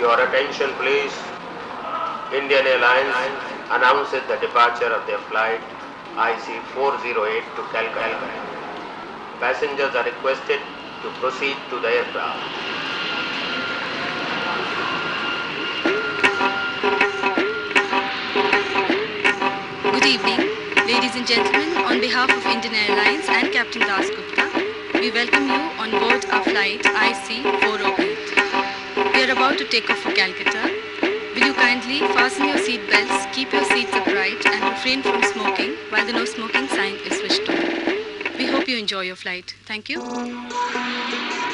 Your attention please. Indian Airlines announces the departure of their flight IC408 to Calcutta. Passengers are requested to proceed to the aircraft. Good evening, ladies and gentlemen. On behalf of Indian Airlines and Captain Das Gupta, we welcome you on board our flight IC408. We are about to take off for Calcutta. Will you kindly fasten your seat belts, keep your seats upright and refrain from smoking while the no smoking sign is switched on. We hope you enjoy your flight. Thank you.